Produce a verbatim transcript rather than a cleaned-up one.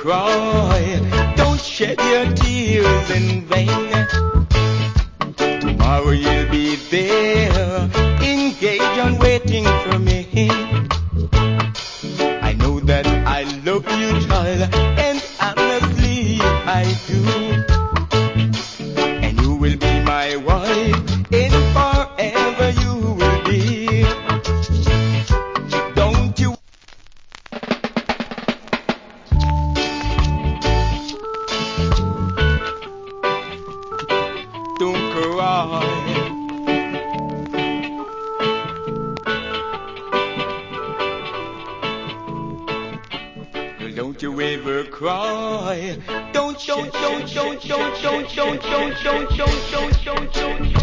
cry. Don't shed your tears in vain. Tomorrow you'll be there, engaged and waiting for me. I know that I love you, child, and honestly I do. And you will be my wife, and forever you will be. Don't you don't cry. Don't you ever cry. Don't, don't, don't, don't, don't, don't, don't, don't, don't, don't, don't, don't, don't, don't.